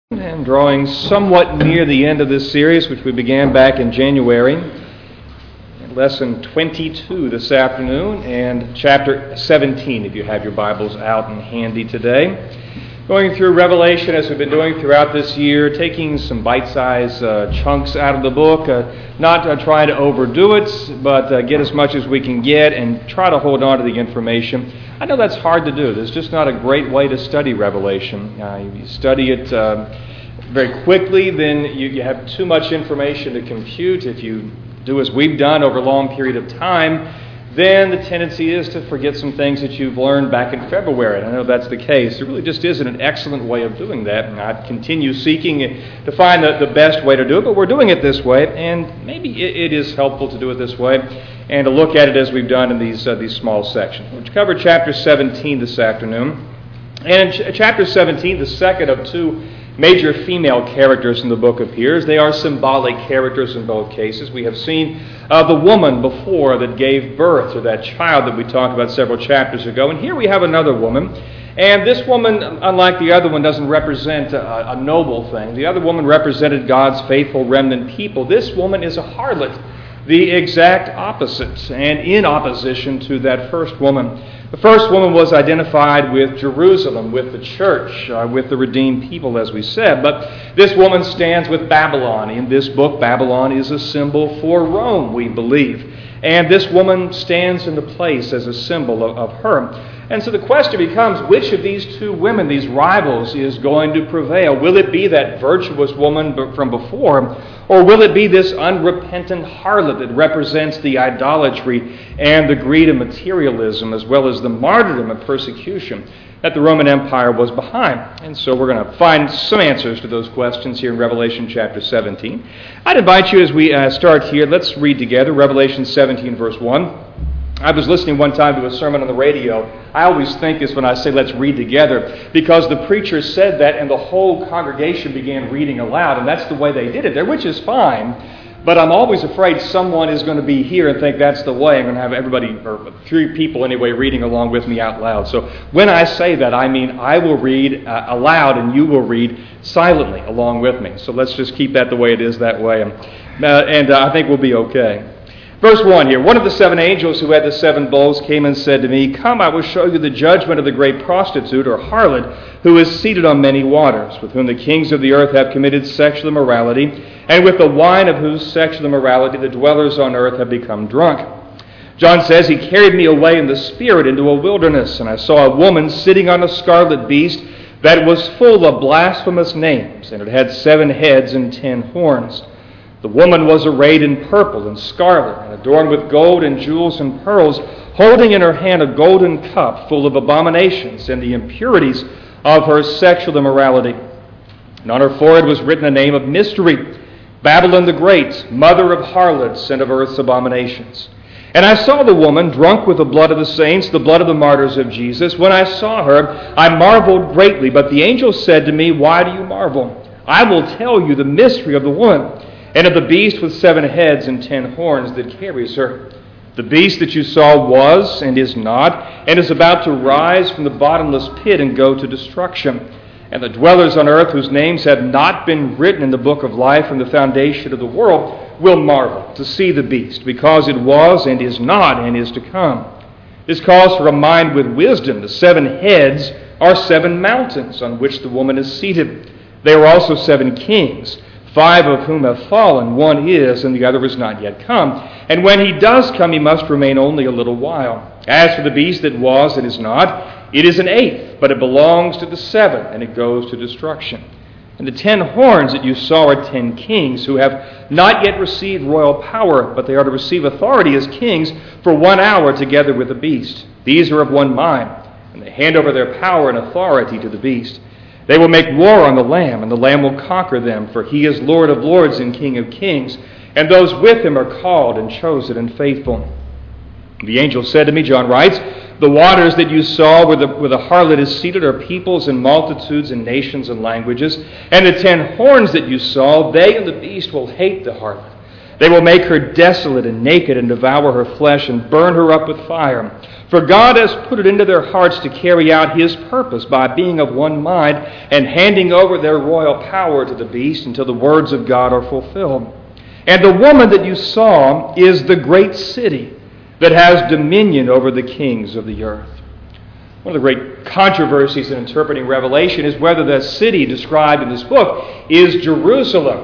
And drawing somewhat near the end of this series, which we began back in January, lesson 22 this afternoon, and chapter 17, if you have your Bibles out and handy today. Going through Revelation as we've been doing throughout this year, taking some bite-sized chunks out of the book, not trying to overdo it, but get as much as we can get and try to hold on to the information. I know that's hard to do. There's just not a great way to study Revelation. You study it very quickly, then you have too much information to compute. If you do as we've done over a long period of time, then the tendency is to forget some things that you've learned back in February. And I know that's the case. There really just isn't an excellent way of doing that. And I continue seeking to find the best way to do it, but we're doing it this way, and maybe it is helpful to do it this way and to look at it as we've done in these small sections. We'll cover chapter 17 this afternoon. And in chapter 17, the second of two major female characters in the book appears. They are symbolic characters in both cases. We have seen the woman before that gave birth to that child that we talked about several chapters ago. And here we have another woman. And this woman, unlike the other one, doesn't represent a noble thing. The other woman represented God's faithful remnant people. This woman is a harlot, the exact opposite, and in opposition to that first woman. The first woman was identified with Jerusalem, with the church, with the redeemed people, as we said. But this woman stands with Babylon. In this book, Babylon is a symbol for Rome, we believe. And this woman stands in the place as a symbol of her. And so the question becomes, which of these two women, these rivals, is going to prevail? Will it be that virtuous woman from before, or will it be this unrepentant harlot that represents the idolatry and the greed of materialism, as well as the martyrdom of persecution that the Roman Empire was behind? And so we're going to find some answers to those questions here in Revelation chapter 17. I'd invite you as we start here, let's read together Revelation 17 verse 1. I was listening one time to a sermon on the radio. I always think this when I say let's read together, because the preacher said that and the whole congregation began reading aloud, and that's the way they did it there, which is fine. But I'm always afraid someone is going to be here and think that's the way. I'm going to have everybody, or three people anyway, reading along with me out loud. So when I say that, I mean I will read aloud and you will read silently along with me. So let's just keep that the way it is that way. And I think we'll be okay. Verse 1 here, one of the seven angels who had the seven bowls came and said to me, "Come, I will show you the judgment of the great prostitute, or harlot, who is seated on many waters, with whom the kings of the earth have committed sexual immorality, and with the wine of whose sexual immorality the dwellers on earth have become drunk." John says, "He carried me away in the Spirit into a wilderness, and I saw a woman sitting on a scarlet beast that was full of blasphemous names, and it had 7 heads and 10 horns. The woman was arrayed in purple and scarlet, and adorned with gold and jewels and pearls, holding in her hand a golden cup full of abominations and the impurities of her sexual immorality. And on her forehead was written a name of mystery, Babylon the Great, mother of harlots and of earth's abominations. And I saw the woman drunk with the blood of the saints, the blood of the martyrs of Jesus. When I saw her, I marveled greatly. But the angel said to me, 'Why do you marvel? I will tell you the mystery of the woman, and of the beast with 7 heads and 10 horns that carries her. The beast that you saw was and is not, and is about to rise from the bottomless pit and go to destruction. And the dwellers on earth, whose names have not been written in the book of life from the foundation of the world, will marvel to see the beast, because it was and is not and is to come. This calls for a mind with wisdom. The 7 heads are 7 mountains on which the woman is seated. There are also 7 kings, 5 of whom have fallen. One is, and the other is not yet come. And when he does come, he must remain only a little while. As for the beast that was and is not, it is an 8th, but it belongs to the 7th, and it goes to destruction. And the 10 horns that you saw are 10 kings who have not yet received royal power, but they are to receive authority as kings for 1 hour together with the beast. These are of one mind, and they hand over their power and authority to the beast. They will make war on the Lamb, and the Lamb will conquer them, for he is Lord of lords and King of kings, and those with him are called and chosen and faithful." The angel said to me, John writes, "The waters that you saw where the harlot is seated are peoples and multitudes and nations and languages. And the 10 horns that you saw, they and the beast will hate the harlot, They will make her desolate and naked and devour her flesh and burn her up with fire. For God has put it into their hearts to carry out His purpose by being of one mind and handing over their royal power to the beast until the words of God are fulfilled. And the woman that you saw is the great city that has dominion over the kings of the earth. One of the great controversies in interpreting Revelation is whether the city described in this book is Jerusalem,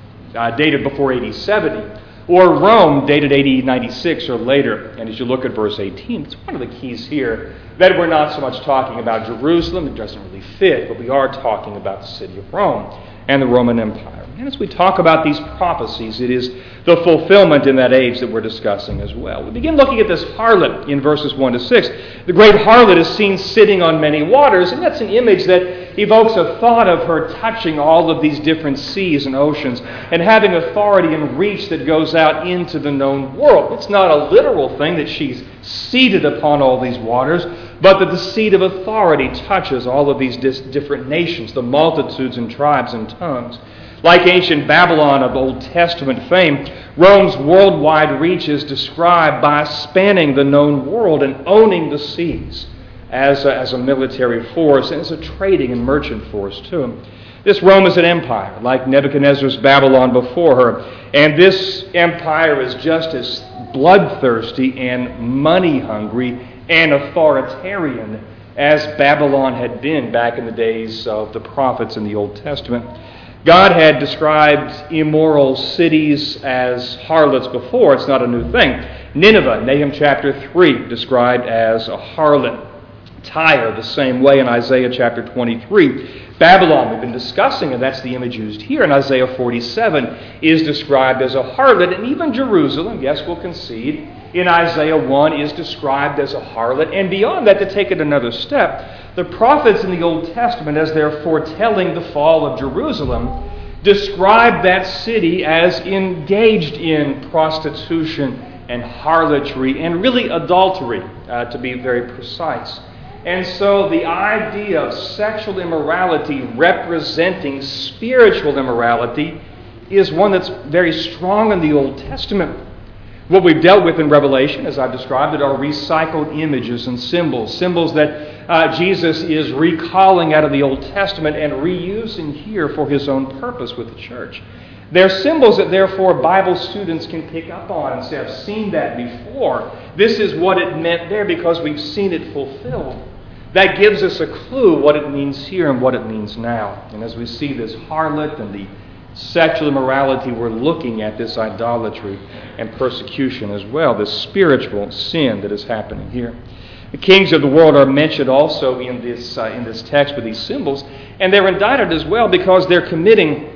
dated before AD 70, or Rome, dated AD 96 or later. And as you look at verse 18, it's one of the keys here that we're not so much talking about Jerusalem. It doesn't really fit, but we are talking about the city of Rome and the Roman Empire. And as we talk about these prophecies, it is the fulfillment in that age that we're discussing as well. We begin looking at this harlot in verses 1 to 6. The great harlot is seen sitting on many waters, and that's an image that evokes a thought of her touching all of these different seas and oceans and having authority and reach that goes out into the known world. It's not a literal thing that she's seated upon all these waters, but that the seat of authority touches all of these different nations, the multitudes and tribes and tongues. Like ancient Babylon of Old Testament fame, Rome's worldwide reach is described by spanning the known world and owning the seas as a military force and as a trading and merchant force too. This Rome is an empire, like Nebuchadnezzar's Babylon before her, and this empire is just as bloodthirsty and money-hungry and authoritarian as Babylon had been back in the days of the prophets in the Old Testament. God had described immoral cities as harlots before. It's not a new thing. Nineveh, Nahum chapter 3, described as a harlot. Tyre, the same way in Isaiah chapter 23. Babylon, we've been discussing, and that's the image used here in Isaiah 47, is described as a harlot. And even Jerusalem, yes, we'll concede, in Isaiah 1 is described as a harlot. And beyond that, to take it another step, the prophets in the Old Testament, as they're foretelling the fall of Jerusalem, describe that city as engaged in prostitution and harlotry and really adultery, to be very precise. And so the idea of sexual immorality representing spiritual immorality is one that's very strong in the Old Testament. What we've dealt with in Revelation, as I've described it, are recycled images and symbols that Jesus is recalling out of the Old Testament and reusing here for His own purpose with the church. They're symbols that therefore Bible students can pick up on and say, I've seen that before. This is what it meant there because we've seen it fulfilled. That gives us a clue what it means here and what it means now. And as we see this harlot and the sexual immorality, we're looking at this idolatry and persecution as well, this spiritual sin that is happening here. The kings of the world are mentioned also in this text with these symbols, and they're indicted as well because they're committing,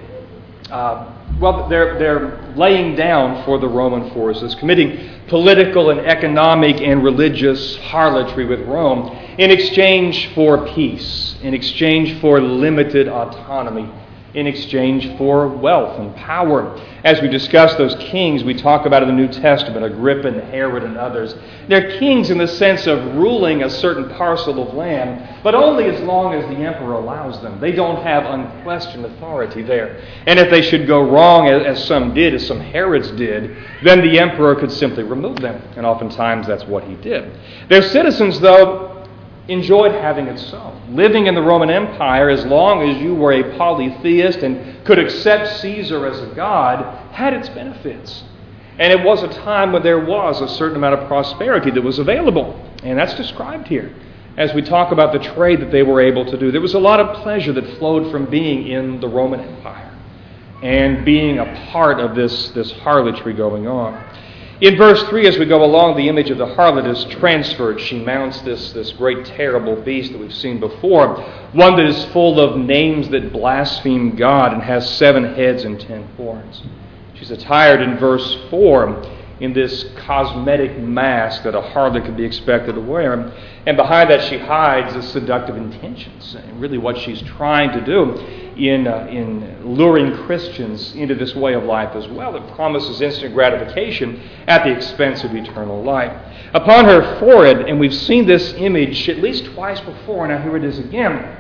they're laying down for the Roman forces, committing political and economic and religious harlotry with Rome in exchange for peace, in exchange for limited autonomy, in exchange for wealth and power. As we discuss those kings we talk about in the New Testament, Agrippa and Herod and others, they're kings in the sense of ruling a certain parcel of land, but only as long as the emperor allows them. They don't have unquestioned authority there. And if they should go wrong, as some did, as some Herods did, then the emperor could simply remove them. And oftentimes that's what he did. Their citizens, though, enjoyed having it so. Living in the Roman Empire, as long as you were a polytheist and could accept Caesar as a god, had its benefits. And it was a time when there was a certain amount of prosperity that was available. And that's described here. As we talk about the trade that they were able to do, there was a lot of pleasure that flowed from being in the Roman Empire and being a part of this harlotry going on. In verse 3, as we go along, the image of the harlot is transferred. She mounts this great terrible beast that we've seen before, one that is full of names that blaspheme God and has 7 heads and 10 horns. She's attired in verse 4 in this cosmetic mask that a harlot could be expected to wear. And behind that she hides the seductive intentions and really what she's trying to do in luring Christians into this way of life as well. It promises instant gratification at the expense of eternal life. Upon her forehead, and we've seen this image at least twice before, now here it is again,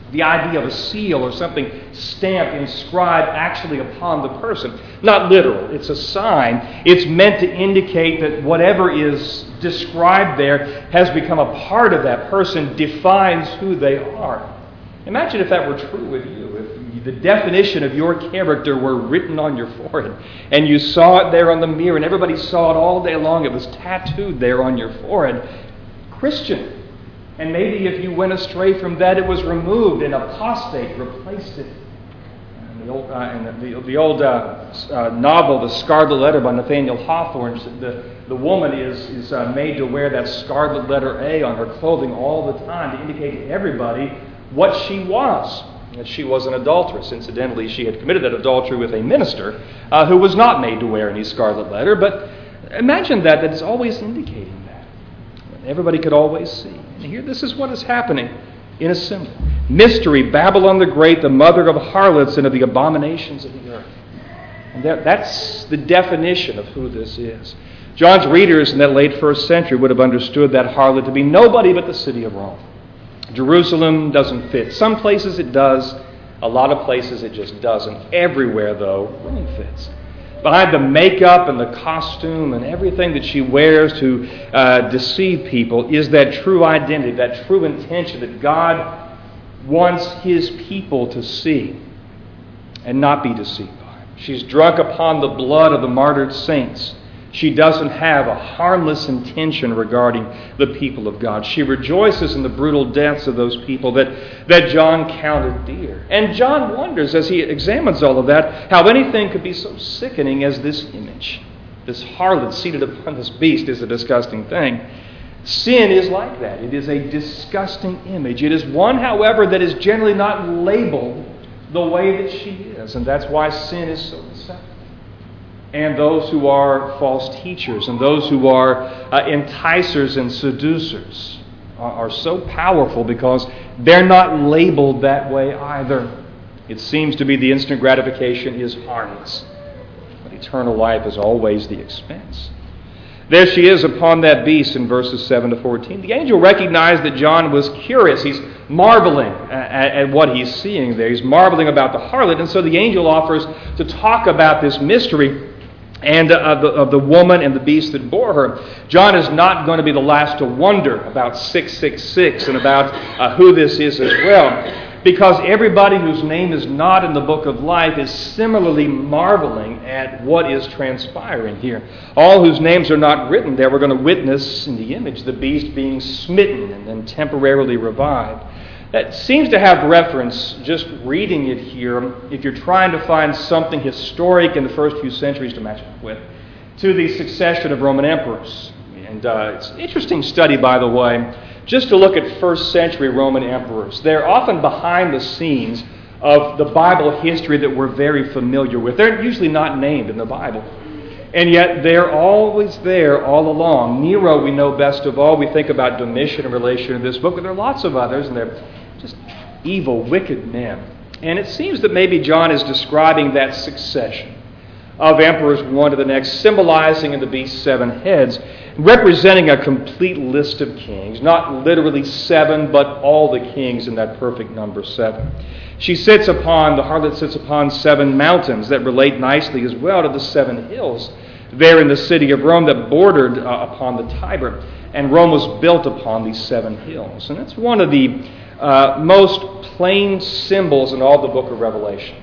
The idea of a seal or something stamped, inscribed actually upon the person. Not literal. It's a sign. It's meant to indicate that whatever is described there has become a part of that person, defines who they are. Imagine if that were true with you. If the definition of your character were written on your forehead and you saw it there on the mirror and everybody saw it all day long. It was tattooed there on your forehead. Christian. And maybe if you went astray from that, it was removed and apostate replaced it. And the old novel, The Scarlet Letter by Nathaniel Hawthorne, the woman is made to wear that scarlet letter A on her clothing all the time to indicate to everybody what she was. That she was an adulteress. Incidentally, she had committed that adultery with a minister who was not made to wear any scarlet letter. But imagine that it's always indicating that. Everybody could always see. And here, this is what is happening in a symbol. Mystery, Babylon the Great, the mother of harlots and of the abominations of the earth. And that's the definition of who this is. John's readers in that late first century would have understood that harlot to be nobody but the city of Rome. Jerusalem doesn't fit. Some places it does. A lot of places it just doesn't. Everywhere, though, Rome fits. Behind the makeup and the costume and everything that she wears to deceive people is that true identity, that true intention that God wants His people to see and not be deceived by. She's drunk upon the blood of the martyred saints. She doesn't have a harmless intention regarding the people of God. She rejoices in the brutal deaths of those people that John counted dear. And John wonders, as he examines all of that, how anything could be so sickening as this image. This harlot seated upon this beast is a disgusting thing. Sin is like that. It is a disgusting image. It is one, however, that is generally not labeled the way that she is. And that's why sin is so deceptive. And those who are false teachers and those who are enticers and seducers are so powerful because they're not labeled that way either. It seems to be the instant gratification is harmless, but eternal life is always the expense. There she is upon that beast in verses 7 to 14. The angel recognized that John was curious. He's marveling at what he's seeing there. He's marveling about the harlot, and so the angel offers to talk about this mystery and of the woman and the beast that bore her. John is not going to be the last to wonder about 666 and about who this is as well, because everybody whose name is not in the book of life is similarly marveling at what is transpiring here. All whose names are not written there were going to witness in the image the beast being smitten and then temporarily revived. That seems to have reference, just reading it here, if you're trying to find something historic in the first few centuries to match up with, to the succession of Roman emperors. And it's an interesting study, by the way, just to look at first century Roman emperors. They're often behind the scenes of the Bible history that we're very familiar with. They're usually not named in the Bible. And yet they're always there all along. Nero we know best of all. We think about Domitian in relation to this book, but there are lots of others, and they're just evil, wicked men. And it seems that maybe John is describing that succession of emperors one to the next, symbolizing in the beast's 7 heads, representing a complete list of kings. Not literally 7, but all the kings in that perfect number 7. The harlot sits upon 7 mountains that relate nicely as well to the 7 hills there in the city of Rome that bordered upon the Tiber. And Rome was built upon these 7 hills. And that's one of the most plain symbols in all the book of Revelation.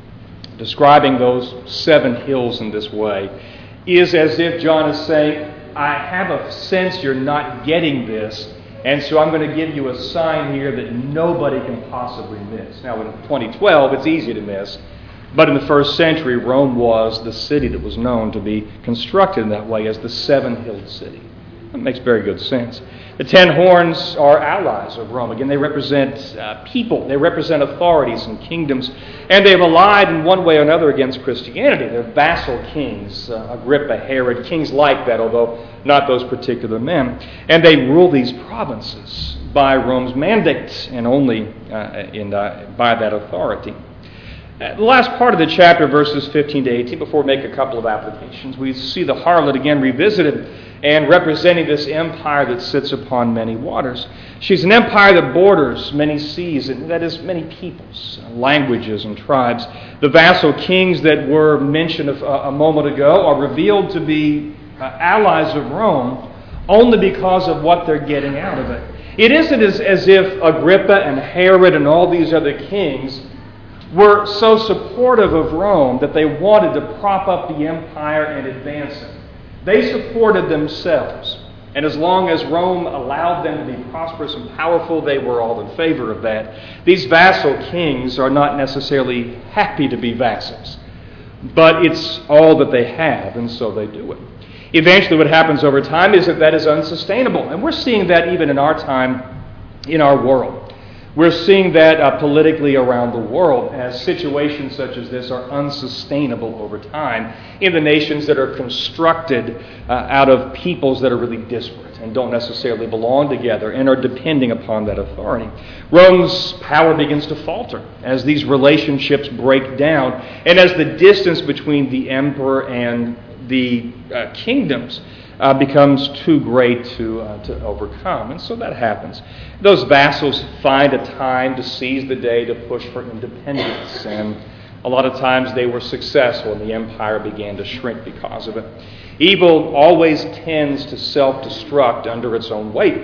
Describing those 7 hills in this way is as if John is saying, I have a sense you're not getting this, and so I'm going to give you a sign here that nobody can possibly miss. Now, in 2012, it's easy to miss, but in the first century, Rome was the city that was known to be constructed in that way as the 7-hilled city. That makes very good sense. The 10 horns are allies of Rome. Again, they represent people. They represent authorities and kingdoms. And they've allied in one way or another against Christianity. They're vassal kings, Agrippa, Herod, kings like that, although not those particular men. And they rule these provinces by Rome's mandate and only by that authority. The last part of the chapter, verses 15 to 18, before we make a couple of applications, we see the harlot again revisited and representing this empire that sits upon many waters. She's an empire that borders many seas, and that is many peoples, languages, and tribes. The vassal kings that were mentioned a moment ago are revealed to be allies of Rome only because of what they're getting out of it. It isn't as if Agrippa and Herod and all these other kings were so supportive of Rome that they wanted to prop up the empire and advance it. They supported themselves. And as long as Rome allowed them to be prosperous and powerful, they were all in favor of that. These vassal kings are not necessarily happy to be vassals, but it's all that they have, and so they do it. Eventually what happens over time is that is unsustainable. And we're seeing that even in our time, in our world. We're seeing that politically around the world as situations such as this are unsustainable over time in the nations that are constructed out of peoples that are really disparate and don't necessarily belong together and are depending upon that authority. Rome's power begins to falter as these relationships break down and as the distance between the emperor and the kingdoms becomes too great to overcome. And so that happens. Those vassals find a time to seize the day to push for independence. And a lot of times they were successful and the empire began to shrink because of it. Evil always tends to self-destruct under its own weight.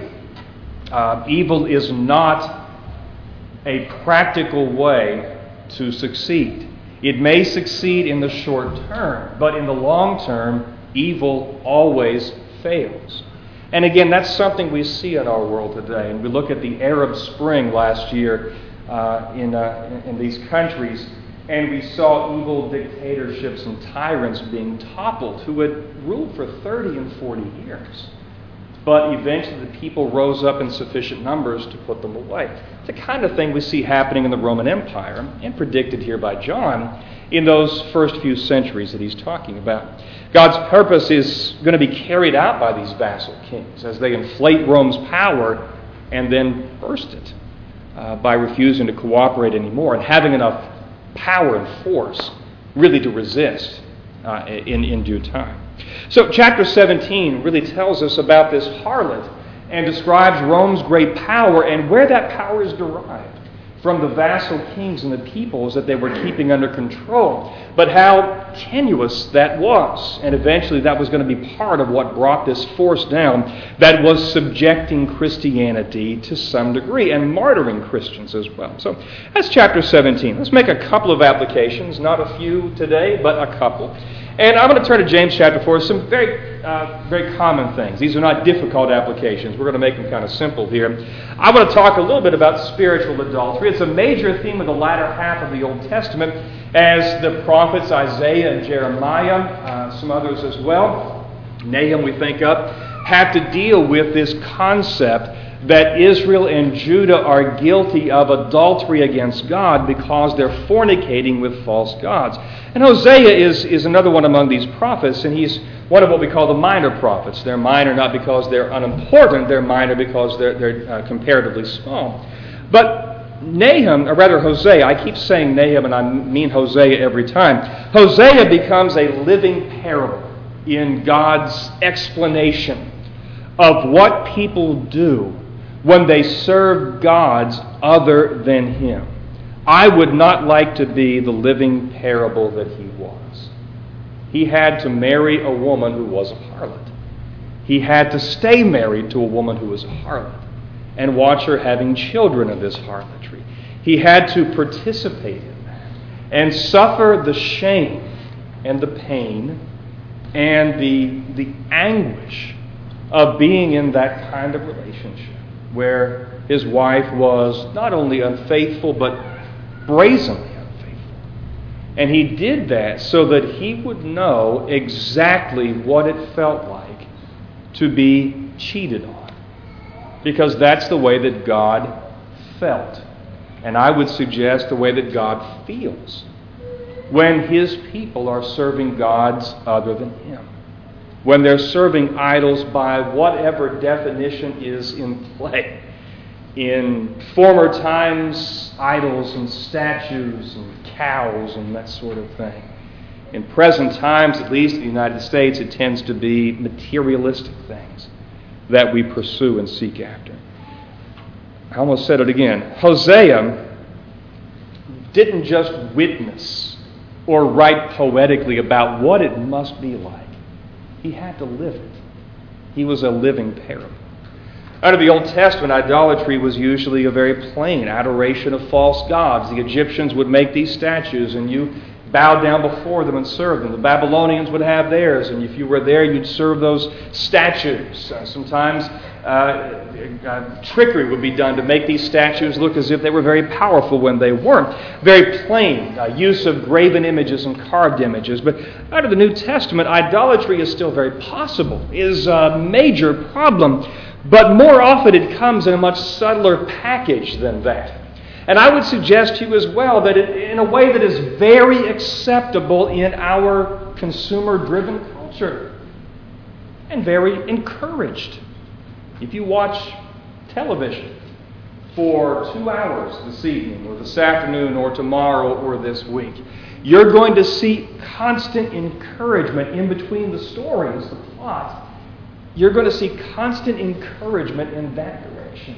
Evil is not a practical way to succeed. It may succeed in the short term, but in the long term, evil always fails. And again, that's something we see in our world today. And we look at the Arab Spring last year in these countries, and we saw evil dictatorships and tyrants being toppled who had ruled for 30 and 40 years. But eventually the people rose up in sufficient numbers to put them away. It's the kind of thing we see happening in the Roman Empire and predicted here by John in those first few centuries that he's talking about. God's purpose is going to be carried out by these vassal kings as they inflate Rome's power and then burst it by refusing to cooperate anymore and having enough power and force really to resist in due time. So chapter 17 really tells us about this harlot and describes Rome's great power and where that power is derived from the vassal kings and the peoples that they were keeping under control, but how tenuous that was. And eventually that was going to be part of what brought this force down that was subjecting Christianity to some degree and martyring Christians as well. So that's chapter 17. Let's make a couple of applications, not a few today, but a couple. And I'm going to turn to James chapter 4. Some very common things. These are not difficult applications. We're going to make them kind of simple here. I want to talk a little bit about spiritual adultery. It's a major theme of the latter half of the Old Testament as the prophets Isaiah and Jeremiah, some others as well, Nahum we think of, have to deal with this concept that Israel and Judah are guilty of adultery against God because they're fornicating with false gods. And Hosea is another one among these prophets, and he's one of what we call the minor prophets. They're minor not because they're unimportant, they're minor because they're comparatively small. But Nahum, or rather Hosea, I keep saying Nahum and I mean Hosea every time. Hosea becomes a living parable in God's explanation of what people do when they serve gods other than Him. I would not like to be the living parable that he was. He had to marry a woman who was a harlot. He had to stay married to a woman who was a harlot and watch her having children of this harlotry. He had to participate in that and suffer the shame and the pain and the anguish of being in that kind of relationship, where his wife was not only unfaithful, but brazenly unfaithful. And he did that so that he would know exactly what it felt like to be cheated on. Because that's the way that God felt. And I would suggest the way that God feels when His people are serving gods other than Him. When they're serving idols by whatever definition is in play. In former times, idols and statues and cows and that sort of thing. in present times, at least in the United States, it tends to be materialistic things that we pursue and seek after. I almost said it again. Hosea didn't just witness or write poetically about what it must be like. He had to live it. He was a living parable. Under the Old Testament, idolatry was usually a very plain adoration of false gods. The Egyptians would make these statues, and you bowed down before them and served them. The Babylonians would have theirs, and if you were there, you'd serve those statues. Sometimes trickery would be done to make these statues look as if they were very powerful when they weren't. Very plain use of graven images and carved images. But under the New Testament, idolatry is still very possible. It is a major problem. But more often it comes in a much subtler package than that. And I would suggest to you as well that in a way that is very acceptable in our consumer-driven culture and very encouraged. If you watch television for 2 hours this evening or this afternoon or tomorrow or this week, you're going to see constant encouragement in between the stories, the plot. You're going to see constant encouragement in that direction.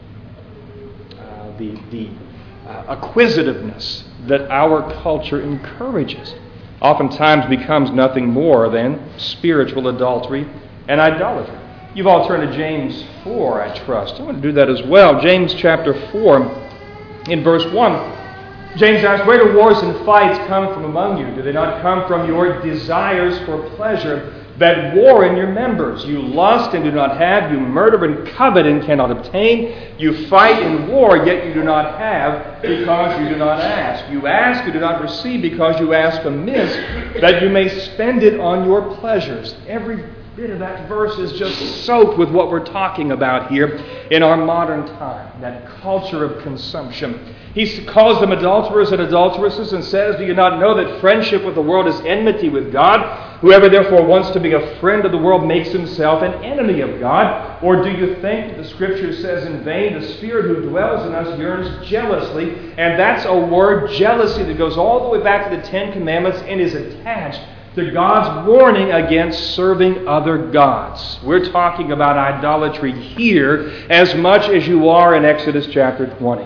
The acquisitiveness that our culture encourages oftentimes becomes nothing more than spiritual adultery and idolatry. You've all turned to James 4, I trust. I want to do that as well. James chapter 4, in verse 1. James asks, "Where do wars and fights come from among you? Do they not come from your desires for pleasure that war in your members? You lust and do not have. You murder and covet and cannot obtain. You fight and war, yet you do not have, because you do not ask. You ask, you do not receive, because you ask amiss, that you may spend it on your pleasures." Every bit of that verse is just soaked with what we're talking about here in our modern time, that culture of consumption. He calls them adulterers and adulteresses and says, "Do you not know that friendship with the world is enmity with God? Whoever therefore wants to be a friend of the world makes himself an enemy of God. Or do you think that the Scripture says in vain, the Spirit who dwells in us yearns jealously?" And that's a word, jealousy, that goes all the way back to the Ten Commandments and is attached to God's warning against serving other gods. We're talking about idolatry here as much as you are in Exodus chapter 20.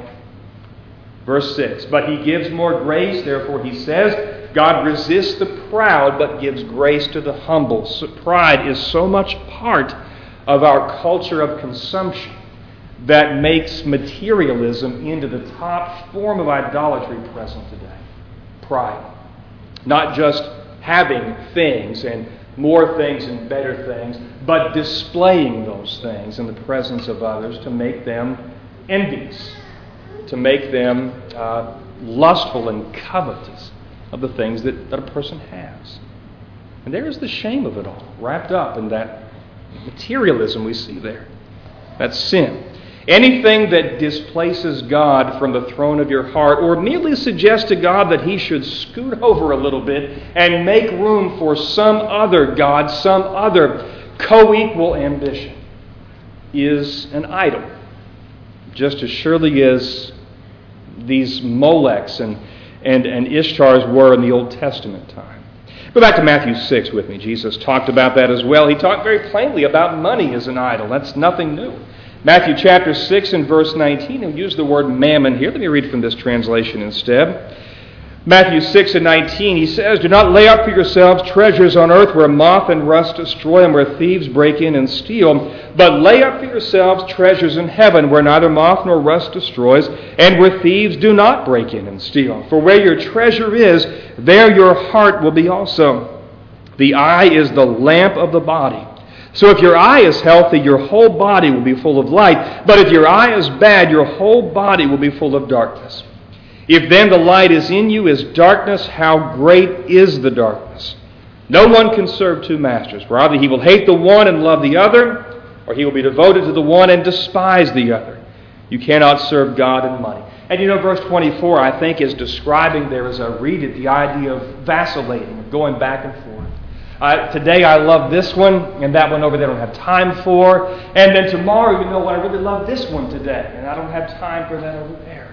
Verse 6, "But he gives more grace, therefore he says, God resists the proud, but gives grace to the humble." So pride is so much part of our culture of consumption that makes materialism into the top form of idolatry present today. Pride. Not just having things and more things and better things, but displaying those things in the presence of others to make them envious, to make them lustful and covetous of the things that a person has. And there is the shame of it all, wrapped up in that materialism we see there. That's sin. Anything that displaces God from the throne of your heart, or merely suggests to God that He should scoot over a little bit and make room for some other God, some other co-equal ambition, is an idol. Just as surely as these Molechs and Ishtars were in the Old Testament time. Go back to Matthew 6 with me. Jesus talked about that as well. He talked very plainly about money as an idol. That's nothing new. Matthew chapter 6 and verse 19, he'll use the word mammon here. Let me read from this translation instead. Matthew 6 and 19, he says, "Do not lay up for yourselves treasures on earth where moth and rust destroy and where thieves break in and steal, but lay up for yourselves treasures in heaven where neither moth nor rust destroys and where thieves do not break in and steal. For where your treasure is, there your heart will be also. The eye is the lamp of the body. So if your eye is healthy, your whole body will be full of light. But if your eye is bad, your whole body will be full of darkness. If then the light is in you is darkness, how great is the darkness? No one can serve two masters. For either he will hate the one and love the other, or he will be devoted to the one and despise the other. You cannot serve God and money." And you know, verse 24, I think, is describing there as I read it, the idea of vacillating, of going back and forth. Today I love this one, and that one over there I don't have time for. And then tomorrow, you know what, I really love this one today, and I don't have time for that over there.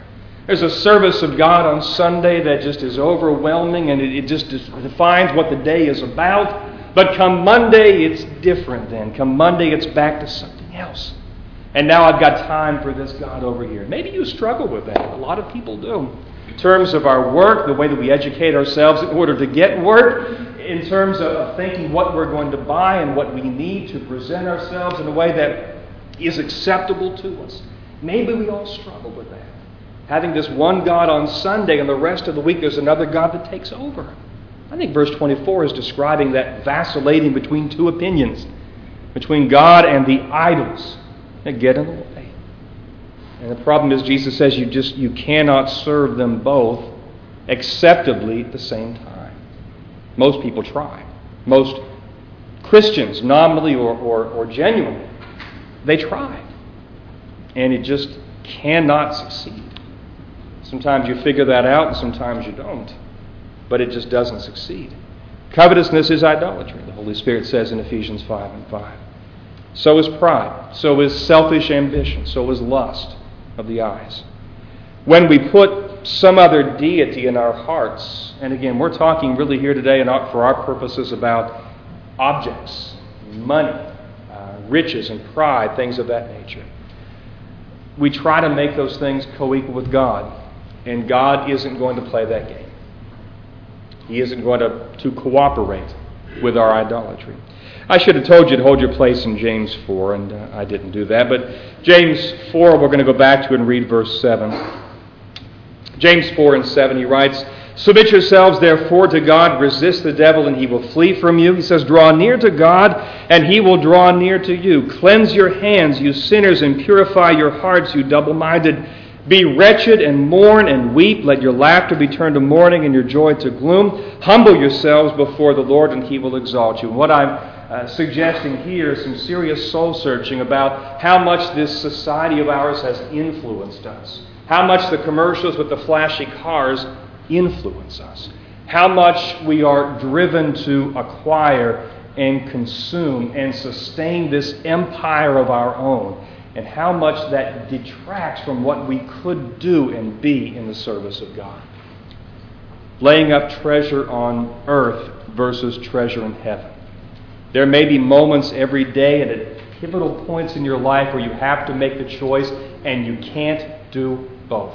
There's a service of God on Sunday that just is overwhelming, and it just defines what the day is about. But come Monday, it's different then. Come Monday, it's back to something else. And now I've got time for this God over here. Maybe you struggle with that. A lot of people do. In terms of our work, the way that we educate ourselves in order to get work, in terms of thinking what we're going to buy and what we need to present ourselves in a way that is acceptable to us. Maybe we all struggle with that. Having this one God on Sunday and the rest of the week there's another God that takes over. I think verse 24 is describing that vacillating between two opinions, between God and the idols that get in the way. And the problem is Jesus says you cannot serve them both acceptably at the same time. Most people try. Most Christians, nominally or genuinely, they try. And it just cannot succeed. Sometimes you figure that out and sometimes you don't. But it just doesn't succeed. Covetousness is idolatry, the Holy Spirit says in Ephesians 5:5. So is pride. So is selfish ambition. So is lust of the eyes. When we put some other deity in our hearts, and again, we're talking really here today and for our purposes about objects, money, riches and pride, things of that nature. We try to make those things co-equal with God, and God isn't going to play that game. He isn't going to cooperate with our idolatry. I should have told you to hold your place in James 4, and I didn't do that. But James 4, we're going to go back to and read verse 7. James 4:7, he writes, "Submit yourselves therefore to God, resist the devil, and he will flee from you." He says, "Draw near to God, and he will draw near to you. Cleanse your hands, you sinners, and purify your hearts, you double-minded. Be wretched and mourn and weep. Let your laughter be turned to mourning and your joy to gloom. Humble yourselves before the Lord, and he will exalt you." And what I'm suggesting here is some serious soul-searching about how much this society of ours has influenced us. How much the commercials with the flashy cars influence us. How much we are driven to acquire and consume and sustain this empire of our own. And how much that detracts from what we could do and be in the service of God. Laying up treasure on earth versus treasure in heaven. There may be moments every day and at pivotal points in your life where you have to make the choice and you can't do both.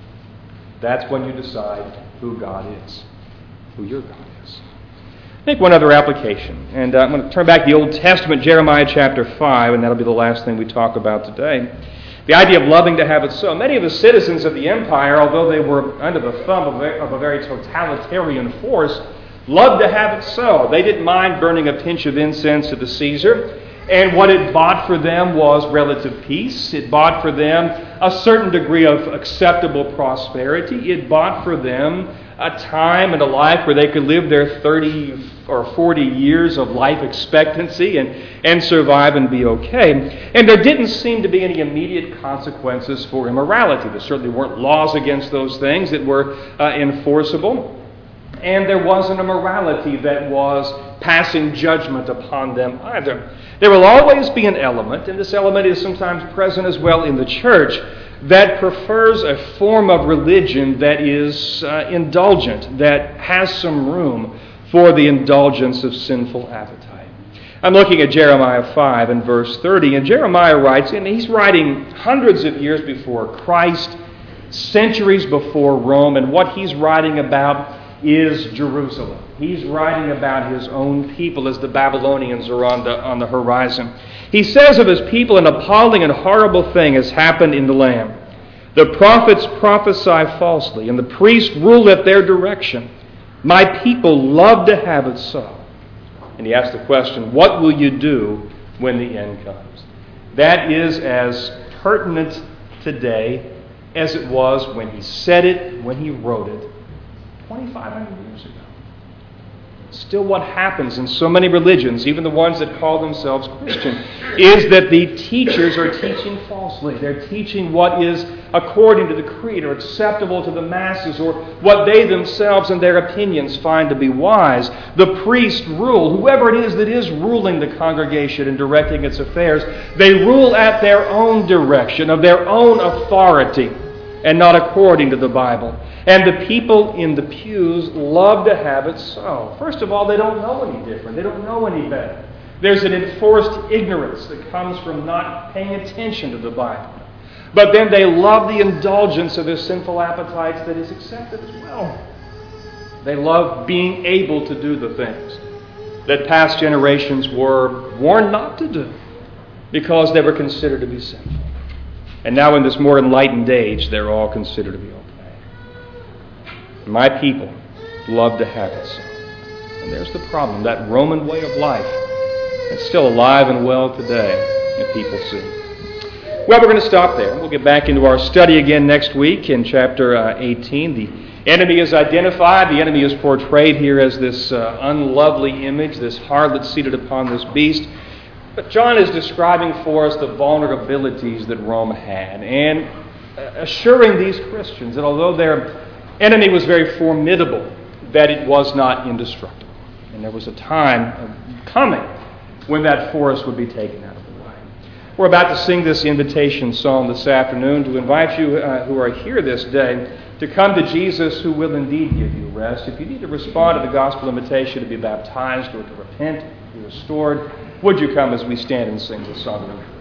That's when you decide who God is, who your God is. Make one other application. And I'm going to turn back to the Old Testament, Jeremiah chapter 5, and that'll be the last thing we talk about today. The idea of loving to have it so. Many of the citizens of the empire, although they were under the thumb of a very totalitarian force, loved to have it so. They didn't mind burning a pinch of incense to the Caesar. And what it bought for them was relative peace. It bought for them a certain degree of acceptable prosperity. It bought for them a time and a life where they could live their 30 or 40 years of life expectancy and survive and be okay. And there didn't seem to be any immediate consequences for immorality. There certainly weren't laws against those things that were enforceable. And there wasn't a morality that was passing judgment upon them either. There will always be an element, and this element is sometimes present as well in the church, that prefers a form of religion that is indulgent, that has some room for the indulgence of sinful appetite. I'm looking at Jeremiah 5 and verse 30, and Jeremiah writes, and he's writing hundreds of years before Christ, centuries before Rome, and what he's writing about is Jerusalem. He's writing about his own people as the Babylonians are on the horizon. He says of his people, an appalling and horrible thing has happened in the land. The prophets prophesy falsely, and the priests rule at their direction. My people love to have it so. And he asks the question, what will you do when the end comes? That is as pertinent today as it was when he said it, when he wrote it, 2,500 years ago. Still what happens in so many religions, even the ones that call themselves Christian, is that the teachers are teaching falsely. They're teaching what is according to the creed or acceptable to the masses or what they themselves and their opinions find to be wise. The priest rule, whoever it is that is ruling the congregation and directing its affairs, they rule at their own direction, of their own authority. and not according to the Bible. And the people in the pews love to have it so. First of all, they don't know any different. They don't know any better. There's an enforced ignorance that comes from not paying attention to the Bible. But then they love the indulgence of their sinful appetites that is accepted as well. They love being able to do the things that past generations were warned not to do because they were considered to be sinful. And now in this more enlightened age, they're all considered to be okay. My people love to have it so. And there's the problem. That Roman way of life is still alive and well today, that people see. Well, we're going to stop there. We'll get back into our study again next week in chapter 18. The enemy is identified. The enemy is portrayed here as this unlovely image, this harlot seated upon this beast. But John is describing for us the vulnerabilities that Rome had and assuring these Christians that although their enemy was very formidable, that it was not indestructible. And there was a time coming when that force would be taken out of the way. We're about to sing this invitation psalm this afternoon to invite you who are here this day to come to Jesus, who will indeed give you rest. If you need to respond to the gospel invitation to be baptized or to repent, to be restored, would you come as we stand and sing this song?